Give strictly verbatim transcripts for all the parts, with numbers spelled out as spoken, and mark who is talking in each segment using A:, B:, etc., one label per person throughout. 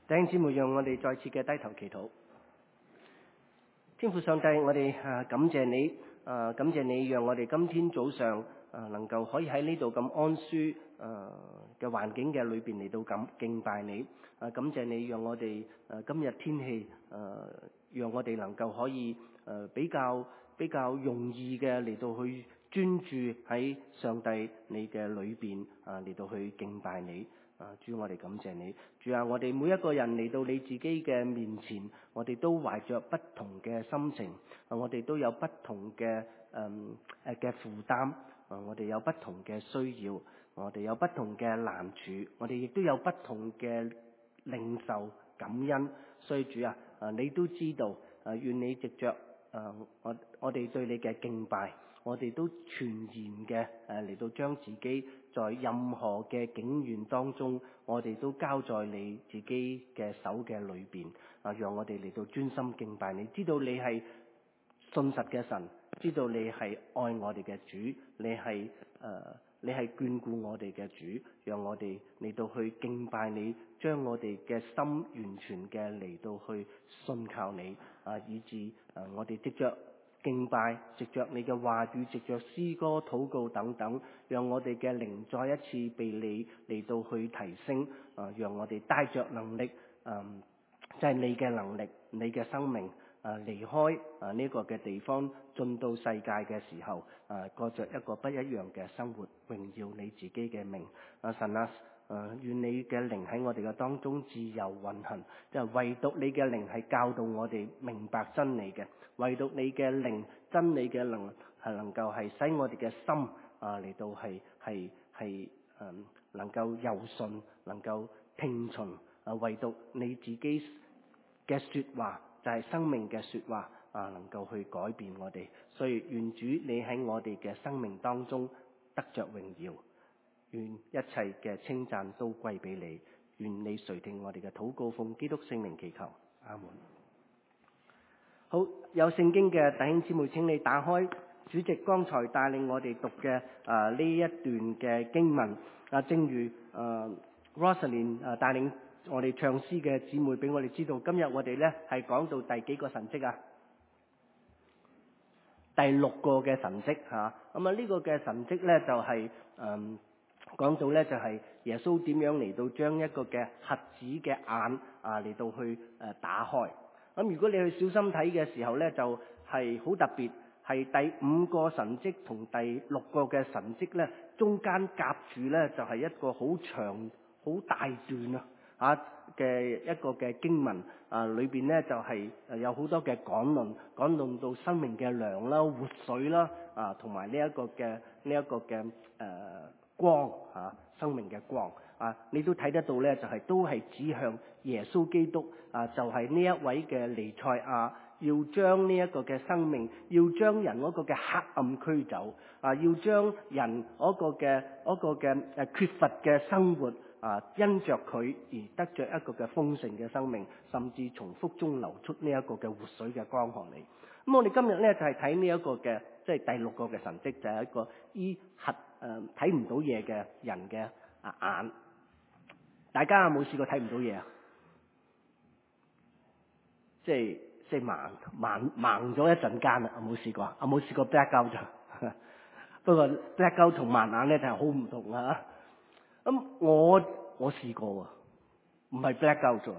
A: 弟兄姊妹，讓我哋再次嘅低頭祈禱。天父上帝，我哋啊感謝你，啊感謝你讓我哋今天早上啊能夠可以喺呢度咁安舒啊嘅環境嘅裏邊嚟到咁敬拜你。啊感謝你讓我哋啊今日天氣啊讓我哋能夠可以誒比較比較容易嘅嚟到去專注喺上帝你嘅裏邊啊嚟到去敬拜你。啊，主，我哋感謝你。主啊，我哋每一個人嚟到你自己嘅面前，我哋都懷着不同嘅心情，啊，我哋都有不同嘅誒誒嘅負擔，啊，我哋有不同嘅需要，我哋有不同嘅難處，我哋亦都有不同嘅領受感恩。所以主啊，啊，你都知道，啊，願你藉着啊我我哋對你嘅敬拜，我哋都全然嘅誒嚟到將自己在任何嘅境遇當中，我哋都交在你自己嘅手嘅裏邊啊，讓我哋嚟到專心敬拜你。知道你係信實嘅神，知道你係愛我哋嘅主，你係誒、呃、你係眷顧我哋嘅主，讓我哋嚟到去敬拜你，將我哋嘅心完全嘅嚟到去信靠你啊，以致誒、呃、我哋藉着敬拜，藉着你嘅話語，藉着詩歌、禱告等等，讓我哋嘅靈再一次被你嚟到去提升啊！讓我哋帶着能力，嗯，就係你嘅能力、你嘅生命啊，離開啊呢個嘅地方，進到世界嘅時候啊，過着一個不一樣嘅生活，榮耀你自己嘅名啊！神啊！誒、呃，願你嘅靈喺我哋嘅當中自由運行，即係唯獨你嘅靈係教導我哋明白真理嘅，唯獨你嘅靈真理嘅能係能夠係使我哋嘅心啊嚟到係係係誒能夠柔順，能夠聽從啊，唯獨你自己嘅說話就係、是、生命嘅說話啊，能夠去改變我哋，所以願主你喺我哋嘅生命當中得着榮耀。願一切嘅稱讚都歸俾你，願你垂聽我哋嘅禱告，奉基督聖名祈求，阿門。好，有聖經嘅弟兄姊妹，請你打開主席剛才帶領我哋讀嘅啊呢一段嘅經文啊，正如啊 Rosalyn 啊帶領我哋唱詩嘅姊妹俾我哋知道，今日我哋咧係講到第幾個神蹟啊？第六個嘅神蹟吓，咁啊呢個嘅神蹟咧就係、是、嗯。講到咧就係耶穌點樣嚟到將一個嘅瞎子嘅眼啊嚟到去誒打開。咁如果你去小心睇嘅時候咧，就係好特別，係第五個神蹟同第六個嘅神蹟咧，中間夾住咧就係一個好長好大段啊啊嘅一個嘅經文啊，裏邊咧就係誒有好多嘅講論，講論到生命嘅糧啦、活水啦啊，同埋呢一個嘅呢一個嘅誒。呃光啊，生命嘅光啊，你都睇得到咧，就係、是、都係指向耶穌基督啊，就係、是、呢一位嘅彌賽亞，要將呢一個嘅生命，要將人嗰個嘅黑暗驅走啊，要將人嗰個嘅嗰個嘅誒缺乏嘅生活啊，因着佢而得着一個嘅豐盛嘅生命，甚至從腹中流出呢一個嘅活水嘅江河嚟。咁我哋今日咧就係睇呢一個嘅即係第六個嘅神蹟，就係、是、一個醫瞎誒睇唔到嘢嘅人嘅啊眼。大家有冇試過睇唔到嘢啊？即係即係盲盲盲咗一陣間啦，有冇試過啊？有冇試過 black out 咋？不過 black out 同盲眼咧就係好唔同啊！咁我我試過啊，唔係 black out 啫。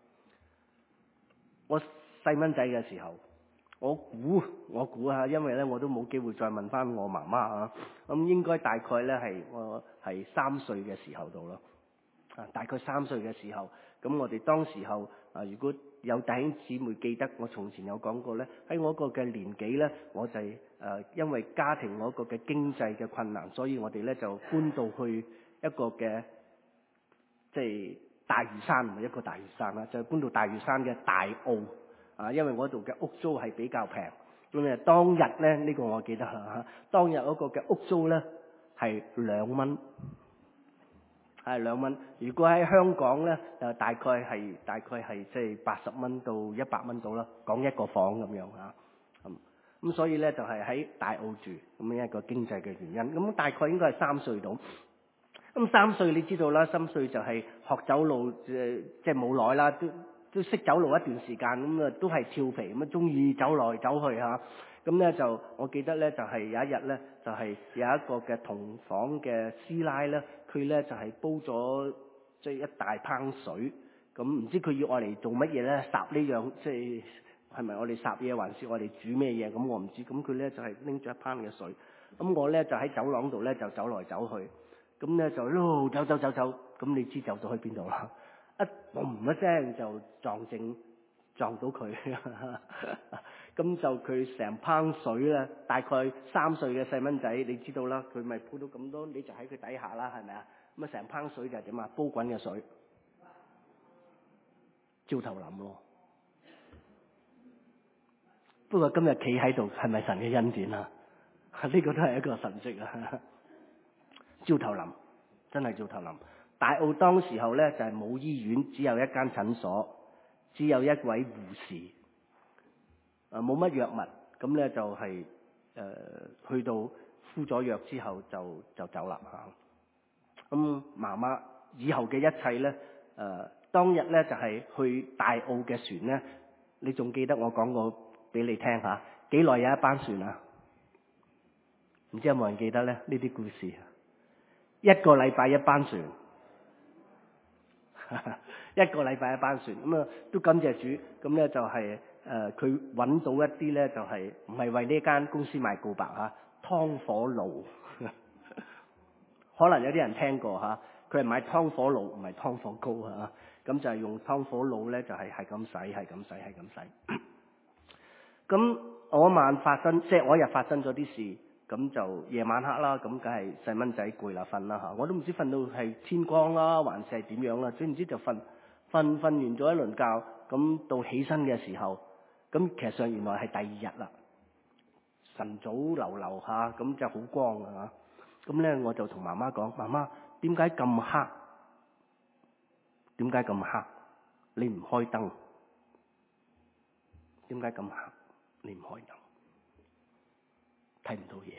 A: 我細蚊仔嘅時候。我估我估下，因為咧我都冇機會再問翻我媽媽啊，咁應該大概咧係我係三歲嘅時候到咯，啊大概三歲嘅時候，咁我哋當時候啊，如果有弟兄姊妹記得我從前有講過咧，喺我個嘅年紀咧，我就係誒因為家庭嗰個嘅經濟嘅困難，所以我哋咧就搬到去一個嘅即係大嶼山，唔係一個大嶼山啦，就係搬到大嶼山嘅大澳。啊，因為嗰度嘅屋租係比較平，咁啊當日咧呢、呢個我記得嚇，當日嗰個嘅屋租咧係兩蚊，係兩蚊。如果喺香港咧，就大概係大概係即係八十蚊到一百蚊到啦，講一個房咁樣嚇。咁咁所以咧就係、係、喺大澳住，咁樣一個經濟嘅原因。咁大概應該係三歲到。咁咁三歲你知道啦，三歲就係學走路，誒即係冇耐啦，都都識走路一段時間，咁啊都係調皮咁啊，中意走來走去嚇。咁咧就我記得咧就係有一日咧就係有一個嘅同房嘅師奶咧，佢咧就係煲咗即係一大烹水，咁唔知佢要愛嚟做乜嘢咧？烚呢樣即係係咪我哋烚嘢，還是我哋煮咩嘢？咁我唔知。咁佢咧就係拎咗一烹嘅水，咁我咧就喺走廊度咧就走來走去。咁咧就一路走走走走，咁你知走咗去邊度啦？一嘣一聲就撞正撞到佢，咁就佢成烹水咧，大概三歲嘅細蚊仔，你知道啦，佢咪鋪到咁多，你就喺佢底下啦，係咪啊？咁啊成烹水就係點啊？煲滾嘅水，焦頭淋咯。不過今日企喺度係咪神嘅恩典啊？呢個都係一個神蹟啊！焦頭淋，真係焦頭淋。大澳當時候咧就係、是、冇醫院，只有一間診所，只有一位護士，誒冇乜藥物，咁咧就係、是、誒、呃、去到敷咗藥之後就就走啦嚇。咁媽媽以後嘅一切咧，誒、呃、當日咧就係、是、去大澳嘅船咧，你仲記得我講過俾你聽嚇？幾耐有一班船啊？唔知有冇人記得咧？呢啲故事。一個禮拜一班船，一個禮拜一班船，咁啊都感謝主，咁咧就係誒佢揾到一啲咧就係唔係為呢間公司賣告白嚇，湯火爐，可能有啲人聽過嚇，佢係買湯火爐唔係湯火糕嚇，咁就係用湯火爐咧就係係咁洗係咁洗係咁洗。咁我晚發生即係我一日發生咗啲事。咁就夜晚黑啦，咁梗係細蚊仔攰啦，瞓啦嚇，我都唔知瞓到係天光啦，還是係點樣啦，總之就瞓，瞓瞓完咗一輪覺，咁到起身嘅時候，咁其實上原來係第二日啦，晨早流流下，咁就好光啊，咁咧我就同媽媽講：媽媽，點解咁黑？點解咁黑？你唔開燈？點解咁黑？你唔開燈？睇唔到嘢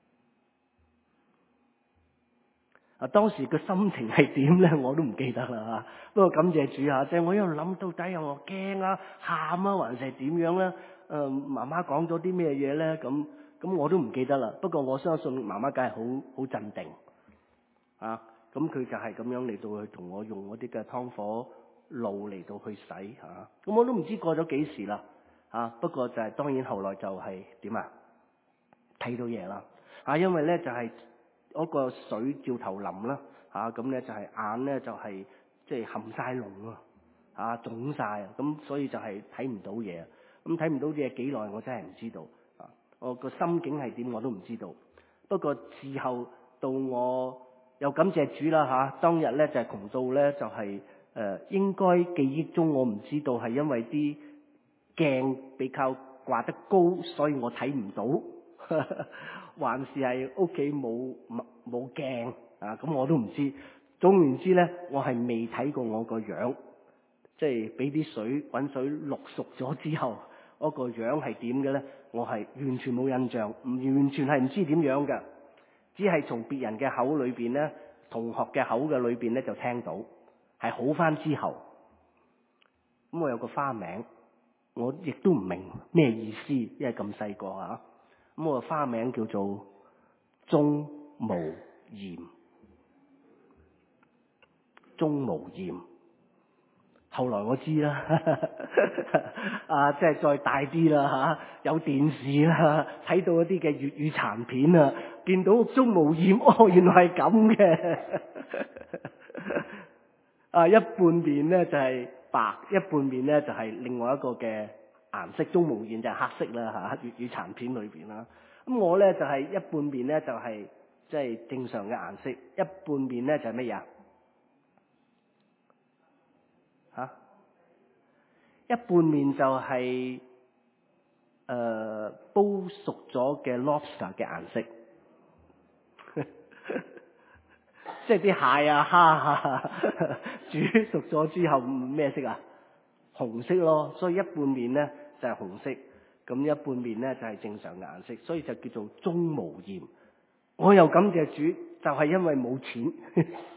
A: 啊！當時個心情係點咧？我都唔記得啦嚇。不過感謝主嚇，即係我一路諗到底，我驚啊、喊啊，還是係點樣咧？誒、呃，媽媽講咗啲咩嘢咧？咁咁我都唔記得啦。不過我相信媽媽梗係好好鎮定啊。咁佢就係咁樣嚟到去同我用嗰啲嘅湯火爐嚟到去洗嚇。咁、啊、我都唔知過咗幾時啦嚇。不過就係、是、當然後來就係點啊？睇到嘢啦，啊，因為咧就係、是、嗰個水照頭淋啦，嚇咁咧就係眼咧就係即係含晒膿啊，嚇腫晒啊，咁所以就係睇唔到嘢，咁睇唔到嘢幾耐我真係唔知道，啊，我個心境係點我都唔知道。不過事後到我又感謝主啦嚇、啊，當日咧就係、是、窮到咧就係、是、誒、呃、應該記憶中我唔知道係因為啲鏡比較掛得高，所以我睇唔到。還是係屋企冇冇鏡啊？咁我都唔知。總言之咧，我係未睇過我個樣，即係俾啲水滾水淥熟咗之後，我個樣係點嘅咧？我係完全冇印象，唔完全係唔知點樣嘅，只係從別人嘅口裏邊咧，同學嘅口嘅裏邊咧就聽到，係好返之後。咁我有個花名，我亦都唔明咩意思，因為咁細個啊。咁我個花名叫做鍾無艷，鍾無艷。後來我知啦，啊，即係再大啲啦嚇，有電視啦，睇到一啲嘅粵語殘片啊，見到鍾無艷，哦，原來係咁嘅。啊，一半面咧就係白，一半面咧就係另外一個嘅顏色。鍾無艷就係黑色啦嚇，粵語殘片裏邊啦。咁我咧就係一半面咧就係即係正常嘅顏色，一半面咧就係乜嘢？嚇，一半面就係、是、誒、呃、煲熟咗嘅 lobster 嘅顏色，即係啲蟹啊、蝦啊煮熟咗之後咩色啊？紅色咯，所以一半面咧就係、是、紅色，咁一半面咧就係、是、正常嘅顏色，所以就叫做鍾無艷。我又感謝主，就係、是、因為冇錢。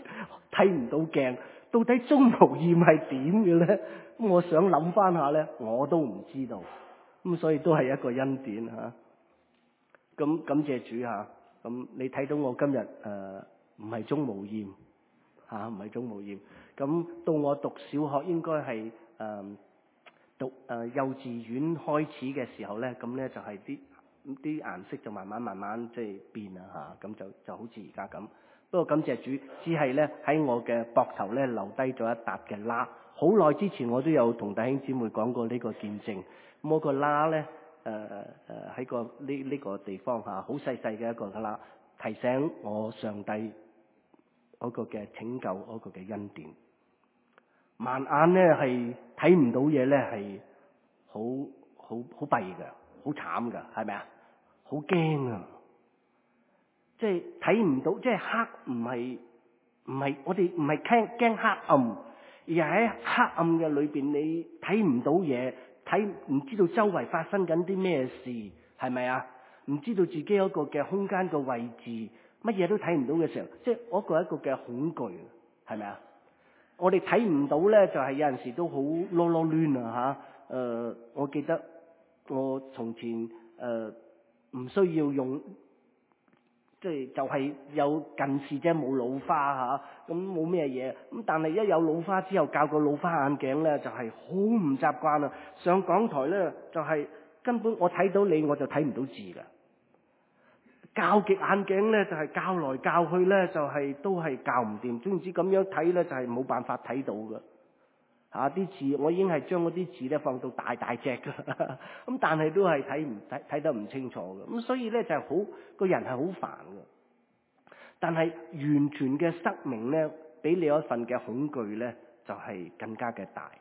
A: 睇唔到鏡，到底鍾無艷係點嘅咧？咁我想諗翻下咧，我都唔知道。咁所以都係一個恩典嚇。咁感謝主嚇。咁你睇到我今日誒唔係鍾無艷嚇，唔係鍾無艷。咁到我讀小學應該係誒、呃、讀誒、呃、幼稚園開始嘅時候咧，咁咧就係啲啲顏色就慢慢慢慢即係變啦嚇。咁就就好似而家咁。不過感謝主，只係咧喺我嘅膊頭咧留低咗一笪嘅疤。好耐之前我都有同弟兄姊妹講過呢個見證。咁我個疤咧誒誒喺個呢呢個地方嚇，好細細嘅一個疤，提醒我上帝嗰個嘅拯救嗰個嘅恩典。盲眼咧係睇唔到嘢咧係好好好弊嘅，好慘㗎，係咪啊？好驚啊！即係睇唔到，即係黑唔係唔係我哋唔係驚驚黑暗，而係喺黑暗嘅裏邊你睇唔到嘢，睇唔知道周圍發生緊啲咩事，係咪啊？唔知道自己一個嘅空間個位置，乜嘢都睇唔到嘅時候，即係嗰個一個嘅恐懼，係咪啊？我哋睇唔到咧，就係有陣時都好囉囉攣啊嚇！誒，我記得我從前誒唔需要用。即係就係有近視啫，冇老花嚇，咁冇咩嘢。咁但係一有老花之後，教個老花眼鏡咧，就係好唔習慣啊！上講台咧，就係根本我睇到你我就睇唔到字㗎。教極眼鏡咧，就係教來教去咧，就係都係教唔掂。總之咁樣睇咧，就係冇辦法睇到㗎。嚇啲字，我已經係將嗰啲字咧放到大大隻㗎，咁但係都係睇唔睇睇得唔清楚嘅，咁所以咧就係好個人係好煩嘅。但係完全嘅失明咧，比你一份嘅恐懼咧，就係更加嘅大。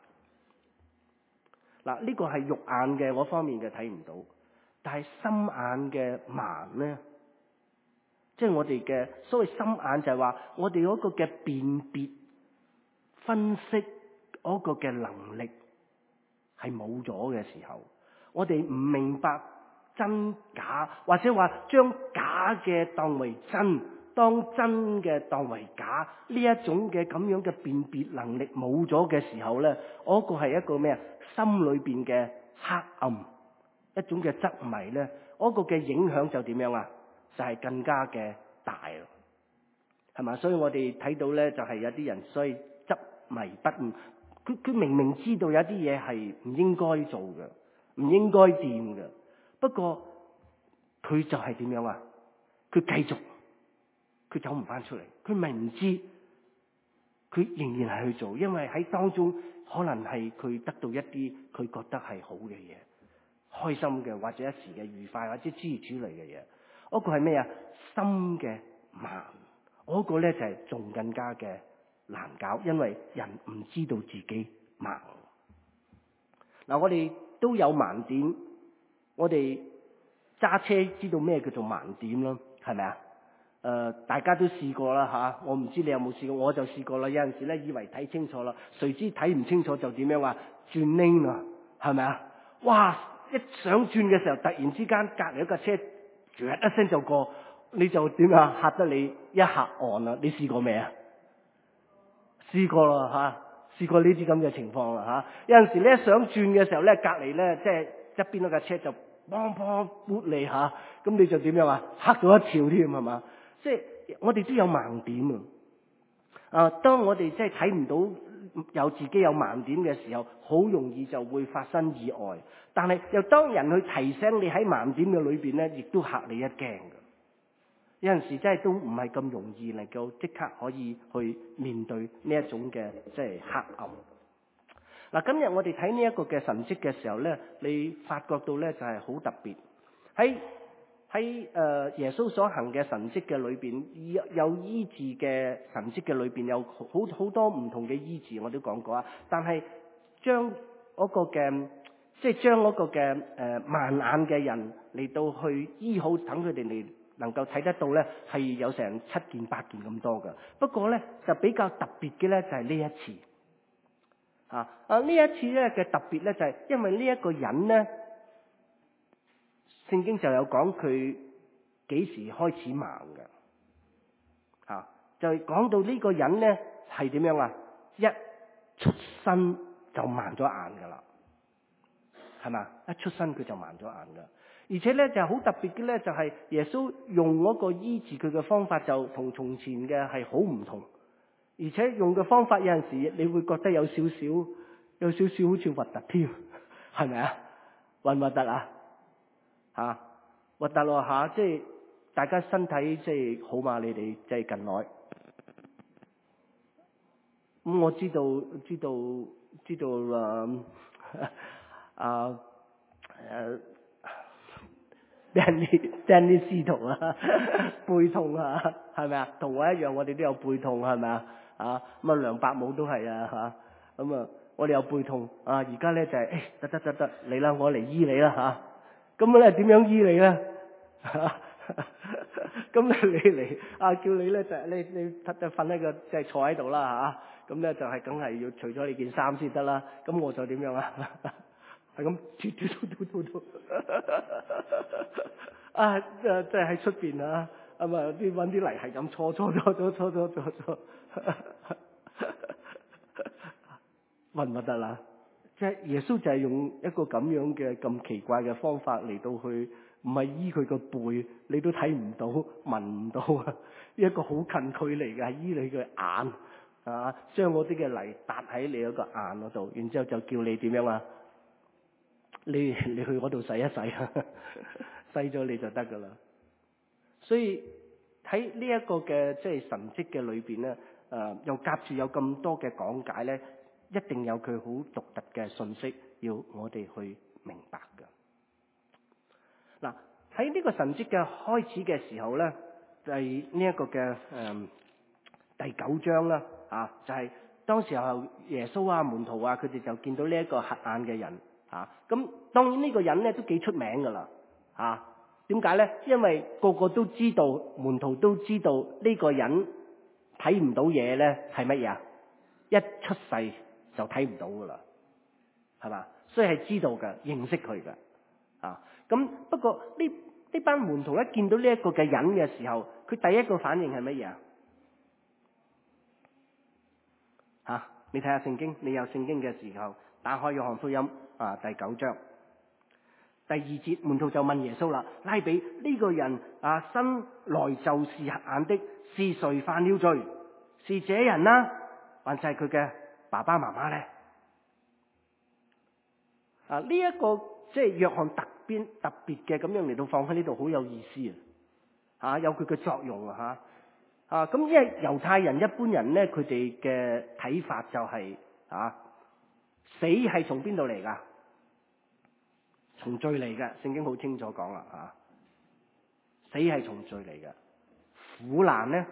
A: 嗱，呢個係肉眼嘅嗰方面嘅睇唔到，但係心眼嘅盲咧，即係我哋嘅所謂心眼就係話我哋嗰個嘅辨別分析。嗰個嘅能力係冇咗嘅時候，我哋唔明白真假，或者話將假嘅當為真，當真嘅當為假，呢一種嘅咁樣嘅辨別能力冇咗嘅時候咧，嗰個係一個咩啊？心裏邊嘅黑暗，一種嘅執迷咧，嗰個嘅影響就點樣啊？就係更加嘅大咯，係嘛？所以我哋睇到咧，就係有啲人所以執迷不悟。佢佢明明知道有啲嘢係唔應該做嘅，唔應該掂嘅，不過佢就係點樣啊？佢繼續，佢走唔翻出嚟。佢咪唔知，佢仍然係去做，因為喺當中可能係佢得到一啲佢覺得係好嘅嘢，開心嘅或者一時嘅愉快或者諸如此類嘅嘢。嗰個係咩啊？心嘅盲，嗰個咧就係仲更加嘅難搞，因為人唔知道自己盲。嗱，我哋都有盲點，我哋揸車知道咩叫做盲點咯，係咪啊？誒、呃，大家都試過啦嚇，我唔知你有冇試過，我就試過啦。有陣時咧以為睇清楚啦，誰知睇唔清楚就點樣啊？轉彎啊，係咪啊？哇！一想轉嘅時候，突然之間隔離一架車，啜一聲就過，你就點啊？嚇得你一嚇汗啦！你試過未啊？試過啦嚇，試過呢啲咁嘅情況啦嚇。有陣時咧想轉嘅時候咧，隔離咧即係一邊嗰架車就砰砰撥你嚇，咁你就點樣啊？嚇咗一跳添係嘛？即係我哋都有盲點啊！啊，當我哋即係睇唔到有自己有盲點嘅時候，好容易就會發生意外。但係又當人去提醒你喺盲點嘅裏邊咧，亦都嚇你一驚嘅。有陣時真係都唔係咁容易能夠即刻可以去面對呢一種嘅即係黑暗。嗱，今日我哋睇呢一個嘅神蹟嘅時候咧，你發覺到咧就係好特別。喺喺誒耶穌所行嘅神蹟嘅裏邊，有有醫治嘅神蹟嘅裏邊有好好多唔同嘅醫治，我都講過啊。但係將嗰個嘅即係將嗰個嘅誒盲眼嘅人嚟到去醫好，等佢哋嚟能夠睇得到咧，係有成七件八件咁多㗎。不過咧就比較特別嘅咧就係呢一次啊啊呢一次咧嘅特別咧就係因為呢一個人咧。聖經就有講佢幾時開始盲嘅，嚇、啊、就係講到呢個人咧係點樣啊？一出生就盲咗眼噶啦，係嘛？一出生佢就盲咗眼噶。而且咧就好特別嘅咧，就係耶穌用嗰個醫治佢嘅方法就同從前嘅係好唔同，而且用嘅方法有陣時你會覺得有少少有少少好似核突添，係咪啊？核唔核突啊？嚇核突咯嚇！即係大家身體即係好嘛？你哋即係近來咁我知道知道知道誒啊誒。Danny Danny 司徒啊，背痛啊，係咪啊？同我一樣，我哋都有背痛，係咪啊？啊咁啊，梁伯母都係啊嚇，咁啊，我哋有背痛啊，而家咧就係誒得得得得嚟啦，我嚟醫你啦嚇。咁咧點樣醫你咧？咁咧你嚟啊，叫你咧就係你你瞓喺個即係坐喺度啦嚇。咁咧就係梗係要除咗你件衫先得啦。咁我就點樣啊？係咁，嘟嘟嘟嘟嘟嘟啊！即係即係喺出邊啊，咁啊啲揾啲泥係咁搓搓搓搓搓搓搓搓，揾唔得啦！即係耶穌就係用一個咁樣嘅咁奇怪嘅方法嚟到去，唔係醫佢個背，你都睇唔到、聞唔到啊！一個好近距離嘅係醫你嘅眼啊，將嗰啲嘅泥搭喺你嗰個眼嗰度，然之後就叫你點樣啊？你你去嗰度洗一洗啊，洗咗你就得噶啦。所以喺呢一個嘅即係神蹟嘅裏邊咧，誒、呃、又夾住有咁多嘅講解咧，一定有佢好獨特嘅信息要我哋去明白噶。嗱，喺呢個神蹟嘅開始嘅時候咧，就係呢一個嘅誒、呃、第九章啦，啊就係、是、當時候耶穌啊門徒啊佢哋就見到呢一個瞎眼嘅人。啊，咁當然呢個人咧都幾出名噶啦，啊，點解咧？因為個個都知道，門徒都知道呢個人睇唔到嘢咧係乜嘢啊？一出世就睇唔到噶啦，係嘛？所以係知道嘅，認識佢嘅，啊，咁不過呢呢班門徒一見到呢一個嘅人嘅時候，佢第一個反應係乜嘢啊？吓，你睇下聖經，你有聖經嘅時候，打開約翰福音。啊，第九章第二節，門徒就問耶穌啦：拉比，呢個人啊，生來就是瞎眼的，是誰犯了罪？是這人啦、啊，還是係佢嘅爸爸媽媽咧？啊，呢、這、一個即係約翰特別特別嘅咁樣嚟到放喺呢度，好有意思啊！嚇，有佢嘅作用啊！嚇啊，咁因為猶太人一般人咧，佢哋嘅睇法就係、是、啊，死係從邊度嚟㗎？從罪嚟嘅，聖經好清楚講啦嚇，死係從罪嚟嘅，苦難咧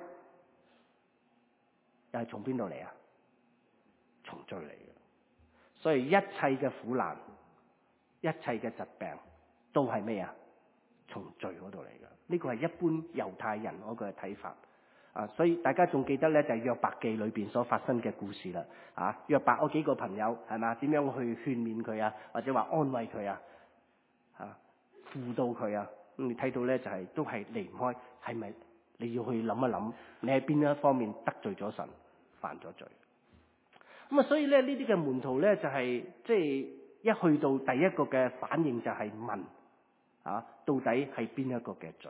A: 又係從邊度嚟啊？從罪嚟嘅，所以一切嘅苦難、一切嘅疾病都係咩啊？從罪嗰度嚟嘅，呢個係一般猶太人嗰個睇法啊。所以大家仲記得咧，就係約伯記裏邊所發生嘅故事啦。啊，約伯嗰幾個朋友係咪？點樣去勸勉佢啊，或者話安慰佢啊？啊，輔導佢啊，咁你睇到咧就係、是、都係離唔開，係咪你要去諗一諗，你喺邊一方面得罪咗神，犯咗罪？咁啊，所以咧呢啲嘅門徒咧就係即係一去到第一個嘅反應就係問啊，到底係邊一個嘅罪？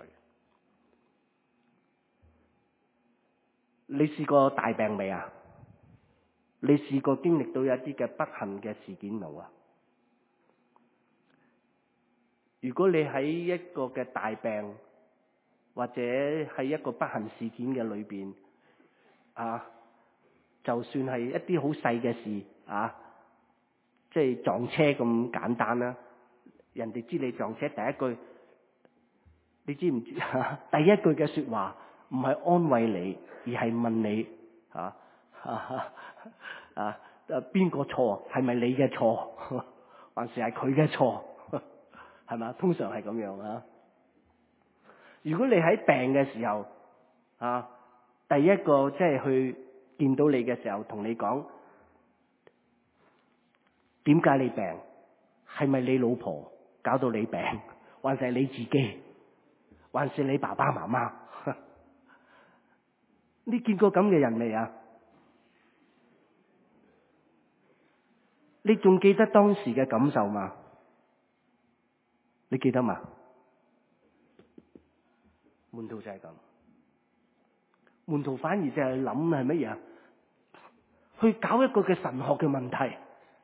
A: 你試過大病未啊？你試過經歷到一啲嘅不幸嘅事件冇啊？如果你喺一個嘅大病或者喺一個不幸事件嘅裏邊啊，就算係一啲好細嘅事啊，即係撞車咁簡單啦，人哋知你撞車，第一句你知唔知啊？第一句嘅說話唔係安慰你，而係問你啊啊啊邊個錯？係咪你嘅錯，還是係佢嘅錯？係嘛？通常係咁樣啊！如果你喺病嘅時候啊，第一個即係去見到你嘅時候，同你講點解你病？係咪你老婆搞到你病，還是係你自己，還是你爸爸媽媽？你見過咁嘅人未啊？ 你仲記得當時嘅感受嗎？你記得嘛？門徒就係咁，門徒反而就係諗係乜嘢？去搞一個嘅神學嘅問題，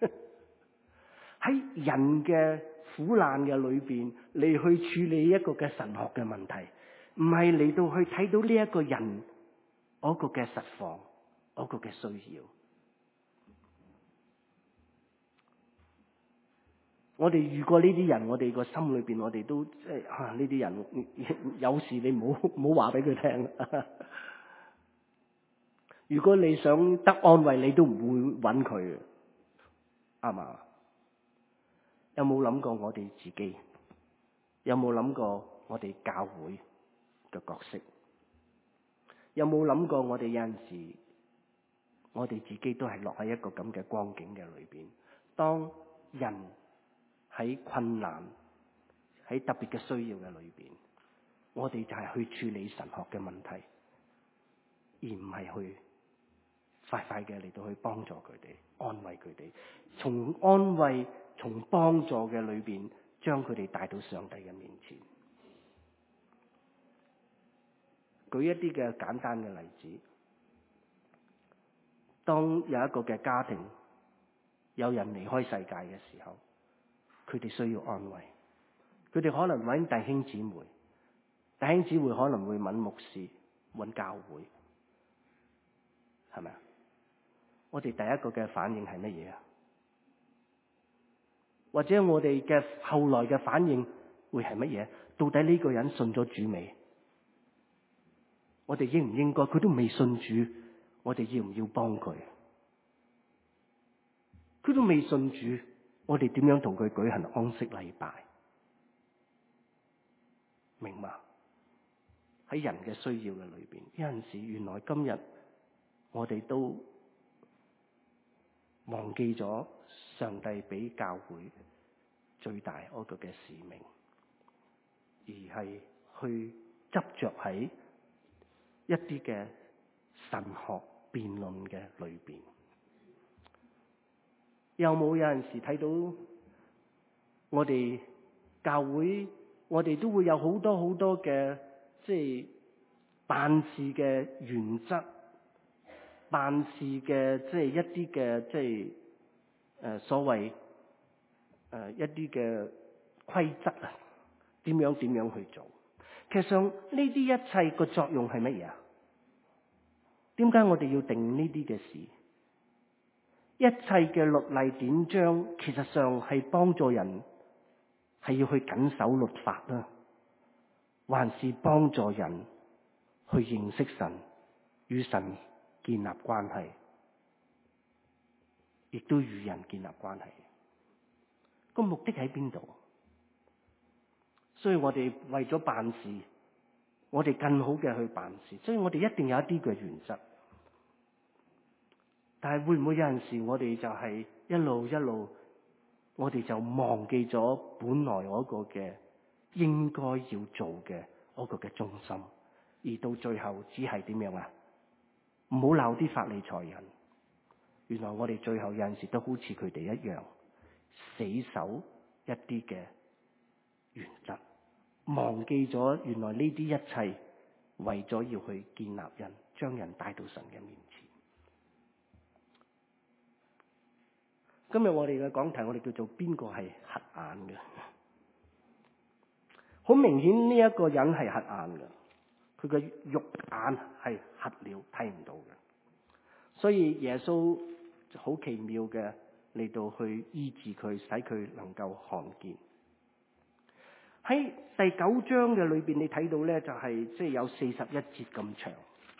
A: 喺人嘅苦難嘅裏邊，嚟去處理一個嘅神學嘅問題，唔係嚟到去睇到呢一個人嗰個嘅實況，嗰個嘅需要。我哋遇過呢啲人，我哋個心裏邊，我哋都即係啊呢啲人，有時你唔好唔好話俾佢聽。如果你想得安慰，你都唔會揾佢，啱嘛？有冇諗過我哋自己？有冇諗過我哋教會嘅角色？有冇諗過我哋有陣時，我哋自己都係落喺一個咁嘅光景嘅裏邊。當人喺困難、喺特別嘅需要嘅裏邊，我哋就係去處理神學嘅問題，而唔係去快快嘅嚟到去幫助佢哋、安慰佢哋，從安慰、從幫助嘅裏邊，將佢哋帶到上帝嘅面前。舉一啲嘅簡單嘅例子，當有一個嘅家庭有人離開世界嘅時候，佢哋需要安慰，佢哋可能揾弟兄姊妹，弟兄姊妹可能會揾牧師、揾教會，係咪啊？我哋第一個嘅反應係乜嘢啊？或者我哋嘅後來嘅反應會係乜嘢？到底呢個人信咗主未？我哋應唔應該？佢都未信主，我哋要唔要幫佢？佢都未信主，我哋點樣同佢舉行安息禮拜？明嘛？喺人嘅需要嘅裏邊，有陣時原來今日我哋都忘記咗上帝俾教會最大嗰個嘅使命，而係去執着喺一啲嘅神學辯論嘅裏邊。有冇有陣時睇到我哋教會，我哋都會有好多好多嘅即係辦事嘅原則，辦事嘅即係一啲嘅即係誒、呃、所謂誒、呃、一啲嘅規則啊，點樣點樣去做？其實上呢啲一切個作用係乜嘢啊？點解我哋要定呢啲嘅事？一切嘅律例典章，其實上係幫助人係要去謹守律法啦，還是幫助人去認識神，與神建立關係，亦都與人建立關係。個目的喺邊度？所以我哋為咗辦事，我哋更好嘅去辦事，所以我哋一定有一啲嘅原則。但係會唔會有陣時我哋就係一路一路，我哋就忘記咗本來嗰個嘅應該要做嘅嗰個嘅中心，而到最後只係點樣啊？唔好鬧啲法利賽人。原來我哋最後有陣時都好似佢哋一樣，死守一啲嘅原則，忘記咗原來呢啲一切為咗要去建立人，將人帶到神嘅面前。今日我哋嘅講題，我哋叫做邊個係瞎眼嘅？好明顯呢一個人係瞎眼嘅，佢嘅肉眼係瞎了，睇唔到嘅。所以耶穌好奇妙嘅嚟到去醫治佢，使佢能夠看見。喺第九章嘅裏邊，你睇到咧就係即係有四十一節咁長。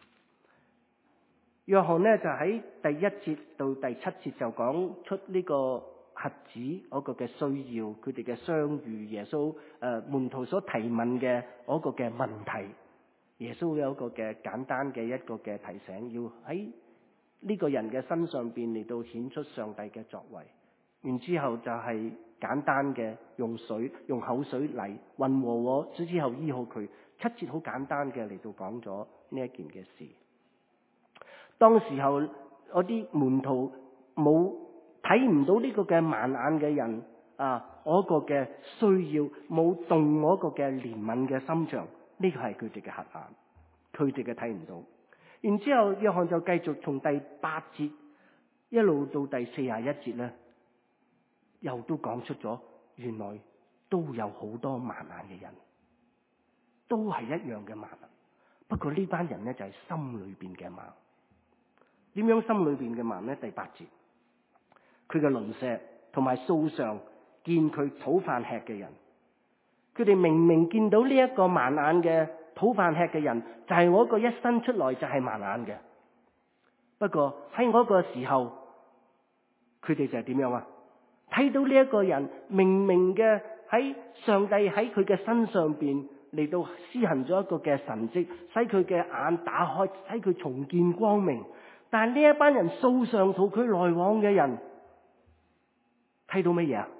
A: 約翰咧就喺第一節到第七節就講出呢個瞎子嗰個嘅需要，佢哋嘅相遇，耶穌誒、呃、門徒所提問嘅嗰個嘅問題，耶穌有一個嘅簡單嘅一個嘅提醒，要喺呢個人嘅身上邊嚟到顯出上帝嘅作為。然之後就係簡單嘅用水用口水嚟混和我，之後醫好佢。七節好簡單嘅嚟到講咗呢一件嘅事。當時候嗰啲門徒冇睇唔到呢個嘅盲眼嘅人啊，我個嘅需要冇動我個嘅憐憫嘅心腸，呢個係佢哋嘅黑眼，佢哋嘅睇唔到。然之後約翰就繼續從第八節一路到第四十一節咧，又都講出咗原來都有好多盲眼嘅人，都係一樣嘅盲。不過呢班人咧就係心裏邊嘅盲。點樣心裏邊嘅盲咧？第八節，佢嘅鄰舍同埋素常見佢討飯吃嘅人，佢哋明明見到呢一個盲眼嘅討飯吃嘅人，就係我一個一生出來就係盲眼嘅。不過喺嗰個時候，佢哋就係點樣啊？睇到呢一個人明明嘅喺上帝喺佢嘅身上邊嚟到施行咗一個嘅神蹟，使佢嘅眼打開，使佢重見光明。但係呢一班人素常同佢來往嘅人，睇到乜嘢啊？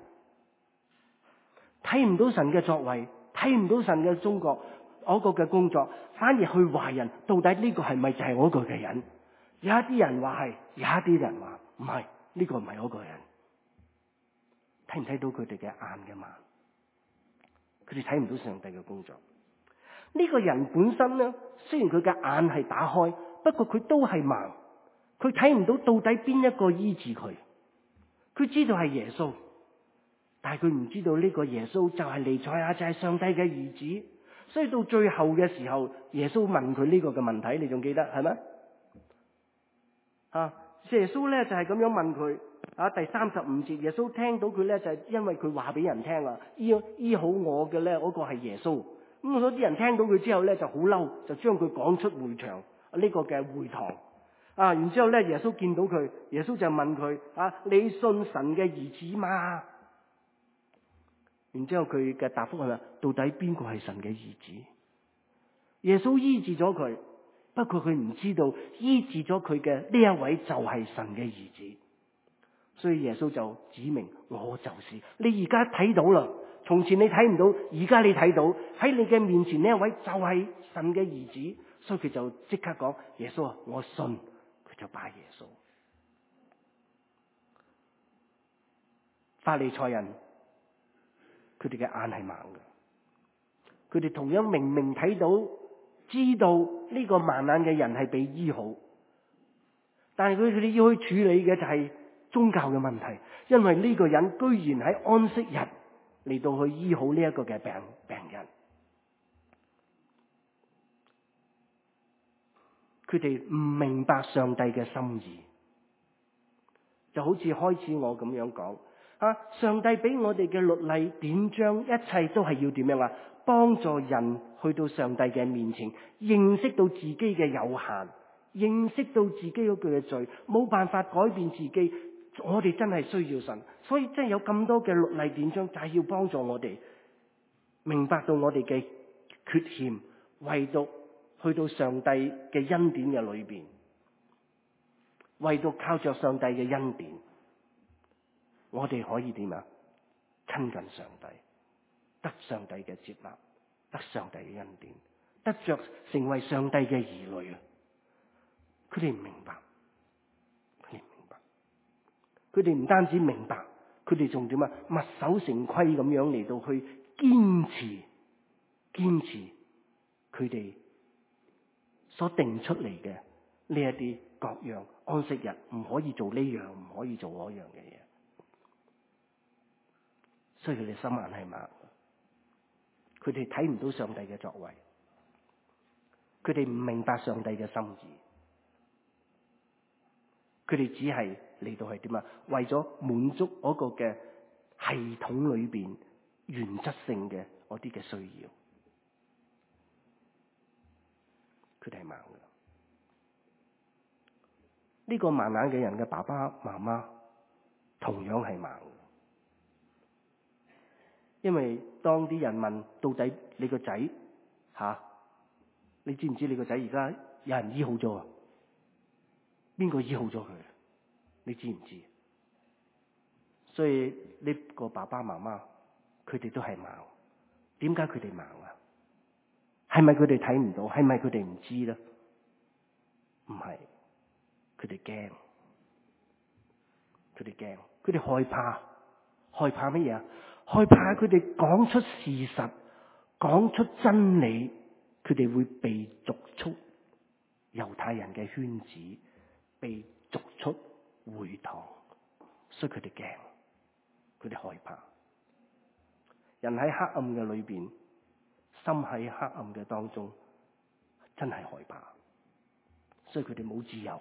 A: 睇唔到神嘅作為，睇唔到神嘅中國嗰個嘅工作，反而去懷人，到底呢個係咪就係我個嘅人？有一啲人話係，有一啲人話唔係，呢個唔係我個人。睇唔睇到佢哋嘅眼嘅盲？佢哋睇唔到上帝嘅工作。呢個人本身咧，雖然佢嘅眼係打開，不過佢都係盲。佢睇唔到到底邊一個醫治佢。佢知道係耶穌，但係佢唔知道呢個耶穌就係彌賽亞，就係上帝嘅兒子。所以到最後嘅時候，耶穌問佢呢個嘅問題，你仲記得係咪？啊，耶穌咧就係咁樣問佢。啊，第三十五節，耶穌聽到佢咧就係因為佢話俾人聽啊，醫醫好我嘅咧嗰個係耶穌。咁所以啲人聽到佢之後咧就好嬲，就將佢趕出會場呢個嘅會堂。啊，然之後咧耶穌見到佢，耶穌就問佢：啊，你信神嘅兒子嗎？然之後佢嘅答覆係咪？到底邊個係神嘅兒子？耶穌醫治咗佢，不過佢唔知道醫治咗佢嘅呢一位就係神嘅兒子。所以耶穌就指明我就是。你而家睇到啦，從前你睇唔到，而家你睇到喺你嘅面前呢一位就係神嘅兒子。所以佢就即刻講：耶穌啊，我信。佢就拜耶穌。法利賽人佢哋嘅眼係盲嘅，佢哋同樣明明睇到知道呢個盲眼嘅人係被醫好，但係佢哋要去處理嘅就係宗教嘅問題，因為呢個人居然喺安息日嚟到去醫好呢一個嘅病病人。佢哋唔明白上帝嘅心意，就好似開始我咁樣講啊，上帝俾我哋嘅律例典章，一切都係要點樣啊？幫助人去到上帝嘅面前，認識到自己嘅有限，認識到自己嗰句嘅罪，冇辦法改變自己。我哋真係需要神，所以真係有咁多嘅律例典章，就係要幫助我哋明白到我哋嘅缺陷，唯獨去到上帝嘅恩典嘅裏邊，唯獨靠着上帝嘅恩典，我哋可以點啊？親近上帝，得上帝嘅接納，得上帝嘅恩典，得着成為上帝嘅兒女啊！佢哋唔明白，佢哋唔明白，佢哋唔單止明白，佢哋仲點啊？墨守成規咁樣嚟到去堅持，堅持佢哋所定出嚟嘅呢一啲各樣安息日唔可以做呢樣，唔可以做嗰樣嘅嘢，所以佢哋心眼係盲，佢哋睇唔到上帝嘅作為，佢哋唔明白上帝嘅心意，佢哋只係嚟到係點啊？為咗滿足嗰個嘅系統裏邊原則性嘅嗰啲嘅需要，佢哋係盲嘅。呢個盲眼嘅人嘅爸爸媽媽同樣係盲嘅，因為當啲人問到底你個仔吓，你知唔知你個仔而家有人醫好咗啊？邊個醫好咗佢？你知唔知？所以呢個爸爸媽媽佢哋都係盲。點解佢哋盲啊？係咪佢哋睇唔到？係咪佢哋唔知咧？唔係。佢哋驚，佢佢哋驚，佢哋害怕，害怕乜嘢啊？害怕佢哋講出事實，講出真理，佢哋會被逐出猶太人嘅圈子，被逐出會堂，所以佢哋驚，佢哋害怕。人喺黑暗嘅裏邊，心喺黑暗嘅當中，真係害怕，所以佢哋冇自由。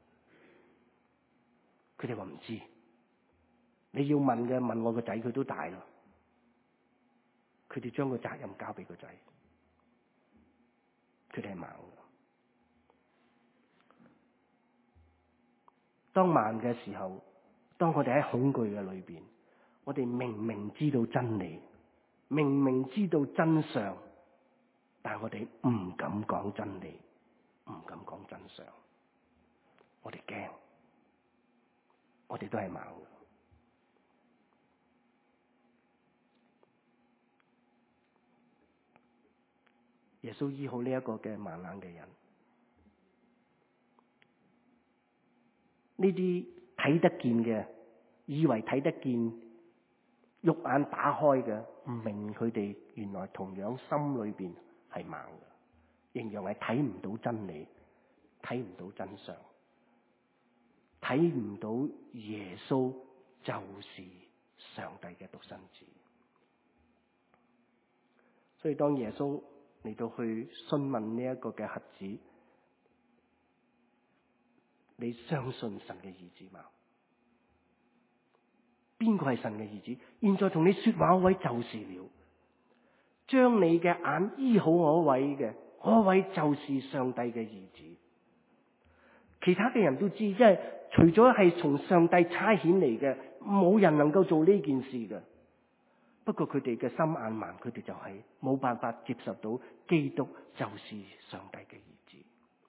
A: 佢哋話唔知，你要問嘅問我個仔，佢都大啦。佢哋將個責任交俾個仔，佢哋係盲嘅。當盲嘅時候，當我哋喺恐懼嘅裏邊，我哋明明知道真理，明明知道真相，但係我哋唔敢講真理，唔敢講真相。我哋驚，我哋都係盲嘅。耶穌醫好呢一個嘅盲眼嘅人，呢啲睇得見嘅，以為睇得見，肉眼打開嘅，唔明佢哋原來同樣心裏邊係盲嘅，形容係睇唔到真理，睇唔到真相，睇唔到耶穌就是上帝嘅獨生子。所以當耶穌嚟到去詢問呢一個嘅瞎子，你相信神嘅兒子嗎？邊個係神嘅兒子？現在同你說話嗰位就是了。將你嘅眼醫好嗰位嘅，嗰位就是上帝嘅兒子。其他嘅人都知，即係除咗係從上帝差遣嚟嘅，冇人能夠做呢件事嘅。不過佢哋嘅心眼盲，佢哋就係冇辦法接受到基督就是上帝嘅兒子。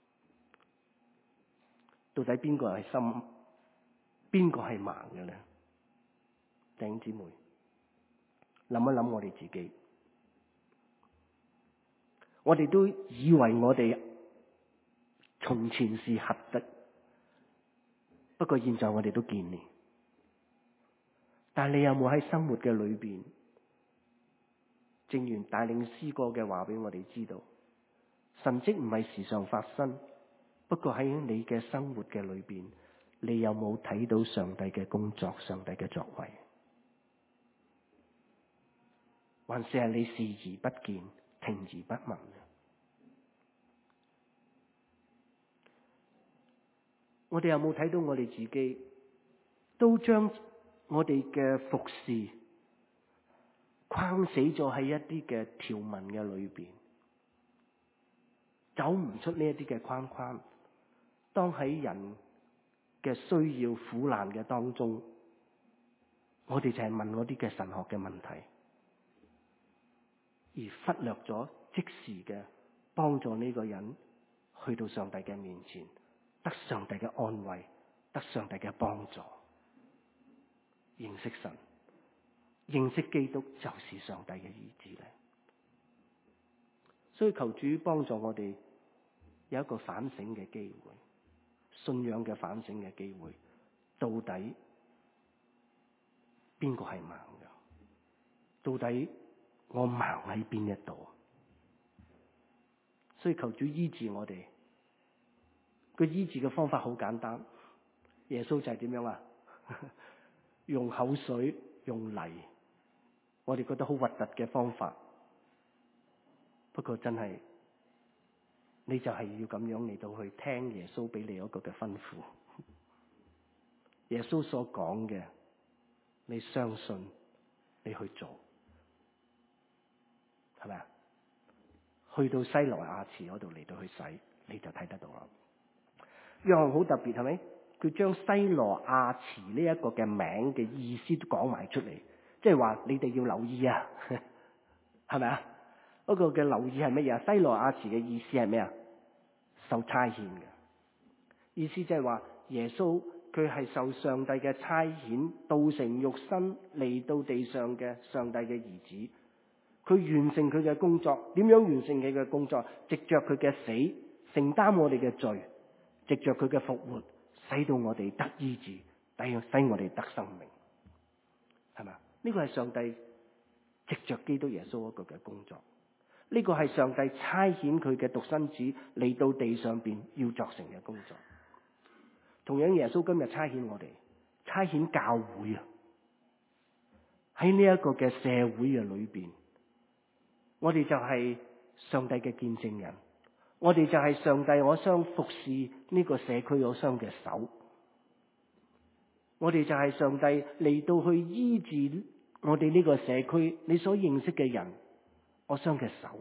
A: 到底邊個係心，邊個係盲嘅咧？弟兄姊妹，諗一諗我哋自己，我哋都以為我哋從前是瞎的，不過現在我哋都見你。但係你有冇喺生活嘅裏邊，正如帶領詩歌嘅話俾我哋知道，神蹟唔係時常發生，不過喺你嘅生活嘅裏邊，你有冇睇到上帝嘅工作，上帝嘅作為？還是係你視而不見，聽而不聞？我哋有冇睇到我哋自己都將我哋嘅服侍框死咗喺一啲嘅條文嘅裏邊，走唔出呢一啲嘅框框？當喺人嘅需要苦難嘅當中，我哋就係問嗰啲嘅神學嘅問題，而忽略咗即時嘅幫助呢個人去到上帝嘅面前，得上帝嘅安慰，得上帝嘅幫助，認識神，認識基督就是上帝嘅兒子咧。所以求主幫助我哋有一個反省嘅機會，信仰嘅反省嘅機會，到底邊個係盲嘅？到底我盲喺邊一度？所以求主醫治我哋。個醫治嘅方法好簡單，耶穌就係點樣啊？用口水，用泥，我哋覺得好核突嘅方法。不過真係，你就係要咁樣嚟到去聽耶穌俾你一個嘅吩咐。耶穌所講嘅，你相信，你去做，係咪啊？去到西羅亞池嗰度嚟到去洗，你就睇得到啦。約翰好特別，係咪？佢將西羅亞池呢一個嘅名嘅意思都講埋出嚟，即係話你哋要留意啊，係咪啊？嗰個嘅留意係乜嘢啊？西羅亞池嘅意思係咩啊？受差遣嘅意思，即係話耶穌佢係受上帝嘅差遣，道成肉身嚟到地上嘅上帝嘅兒子，佢完成佢嘅工作。點樣完成佢嘅工作？藉着佢嘅死，承擔我哋嘅罪。藉着佢嘅復活，使到我哋得醫治， 使使我哋得生命，係咪？呢個係上帝藉着基督耶穌一個嘅工作，呢個係上帝差遣佢嘅獨生子嚟到地上邊要作成嘅工作。同樣耶穌今日差遣我哋，差遣教會啊，喺呢一個嘅社會嘅裏邊，我哋就係上帝嘅見證人，我哋就係上帝我想服侍呢個社區我想嘅手，我哋就係上帝嚟到去醫治我哋呢個社區你所認識嘅人我想嘅手。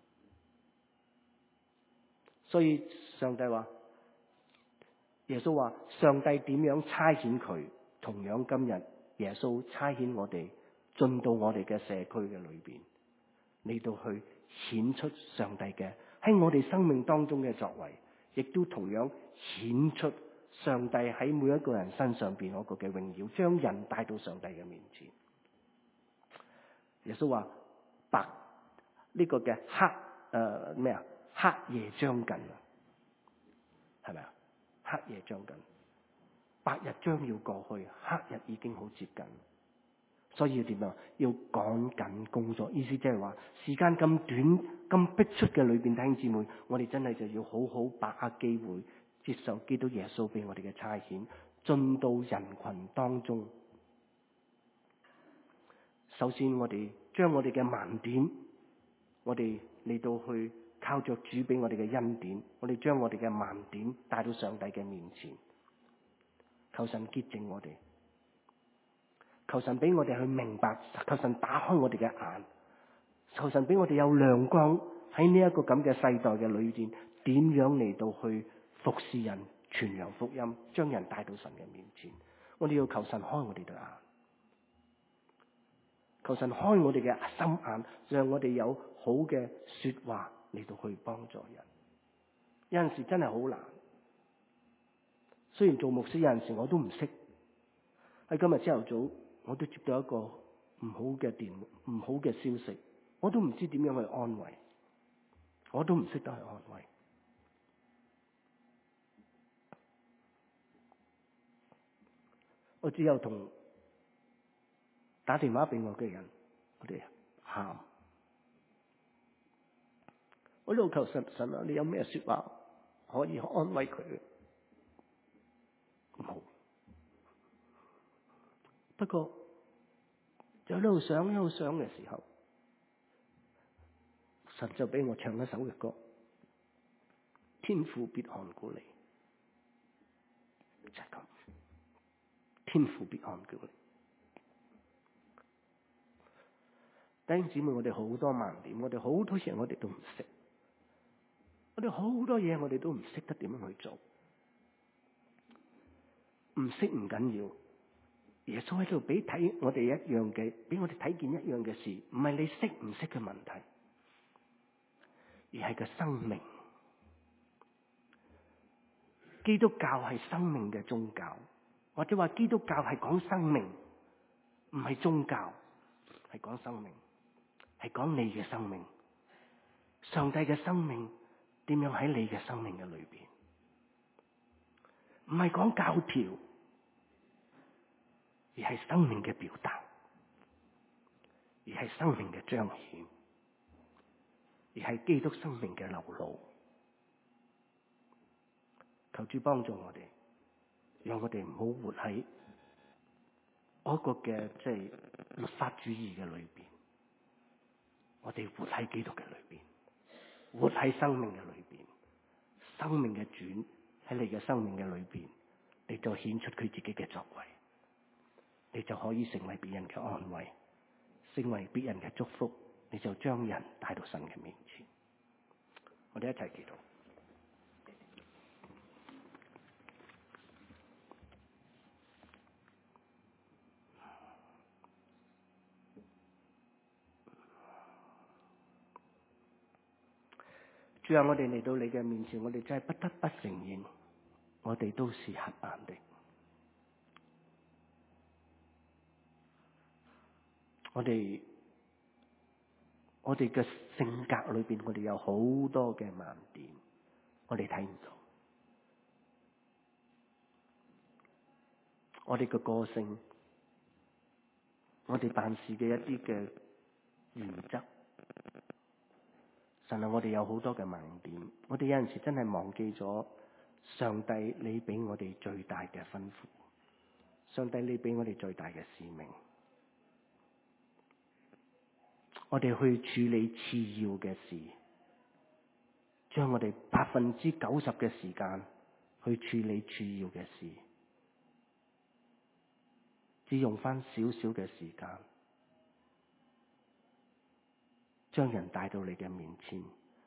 A: 所以上帝話，耶穌話上帝點樣差遣佢，同樣今日耶穌差遣我哋進到我哋嘅社區嘅裏邊，嚟到去顯出上帝嘅喺我哋生命當中嘅作為，亦都同樣顯出上帝喺每一個人身上邊嗰個嘅榮耀，將人帶到上帝嘅面前。耶穌話白呢、這個嘅黑誒咩啊？黑夜將近啊，係咪啊？黑夜將近，白日將要過去，黑日已經好接近，所以要點啊？要趕緊工作。意思即係話，時間咁短、咁逼促嘅裏邊，弟兄姊妹，我哋真係就要好好把握機會，接受基督耶穌俾我哋嘅差遣，進到人群當中。首先，我哋將我哋嘅盲點，我哋嚟到去靠着主俾我哋嘅恩典，我哋將我哋嘅盲點帶到上帝嘅面前，求神潔淨我哋，求神俾我哋去明白，求神打開我哋嘅眼，求神俾我哋有亮光喺呢一個咁嘅世代嘅裏邊，點樣嚟到去服侍人、傳揚福音，將人帶到神嘅面前。我哋要求神開我哋對眼，求神開我哋嘅心眼，讓我哋有好嘅說話嚟到去幫助人。有陣時真係好難，雖然做牧師有陣時我都唔識。喺今日朝頭早我都接到一個唔好嘅電唔好嘅消息，我都唔知點樣去安慰，我都唔識得去安慰。我只有同打電話俾我嘅人，我哋喊，我都求神神啊！你有咩說話可以安慰佢？冇。不過就喺度想，喺度想嘅時候，神就俾我唱一首嘅歌，天父必看顧你，就係咁。天父必看顧你。弟兄姊妹，我哋好多盲點，我哋好多嘢我哋都唔識，我哋好多嘢我哋都唔識得點樣去做。唔識唔緊要，耶穌喺度俾睇我哋一樣嘅，俾我哋睇見一樣嘅事，唔係你識唔識嘅問題，而係個生命。基督教係生命嘅宗教，或者話基督教係講生命，唔係宗教，係講生命，係講你嘅生命。上帝嘅生命點樣喺你嘅生命嘅裏邊？唔係講教條，而係生命嘅表達，而係生命嘅彰顯，而係基督生命嘅流露。求主幫助我哋，讓我哋唔好活喺嗰個嘅即係律法主義嘅裏邊，我哋活喺基督嘅裏邊，活喺生命嘅裏邊，生命嘅主喺你嘅生命嘅裏邊，你就顯出佢自己嘅作為，你就可以成為別人嘅安慰，成為別人嘅祝福，你就將人帶到神嘅面前。我哋一齊祈禱。主啊，我哋嚟到你嘅面前，我哋真係不得不承認，我哋都是黑暗的。我哋我哋嘅性格裏邊，我哋有好多嘅盲點，我哋睇唔到。 我哋嘅個性，我哋辦事嘅一啲嘅原則。神啊，我哋有好多嘅盲點，我哋有陣時真係忘記咗上帝你俾我哋最大嘅吩咐，上帝你俾我哋最大嘅使命，我哋去處理次要嘅事，將我哋百分之九十嘅時間去處理次要嘅事，只用翻少少嘅時間，將人帶到你嘅面前，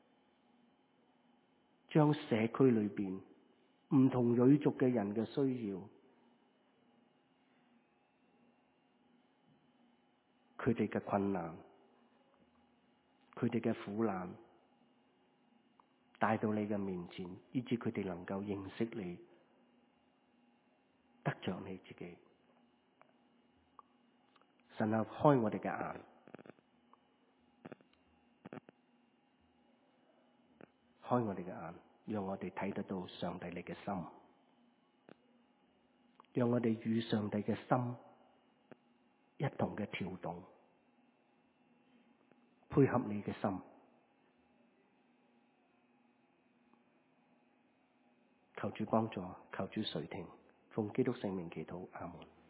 A: 將社區裏邊唔同種族嘅人嘅需要，佢哋嘅困難，佢哋嘅苦難，帶到你嘅面前，以致佢哋能夠認識你，得着你自己。神啊，開我哋嘅眼，開我哋嘅眼，讓我哋睇得到上帝你嘅心，讓我哋與上帝嘅心一同嘅跳動，配合你嘅心。求主幫助，求主垂聽，奉基督聖名祈禱，阿門。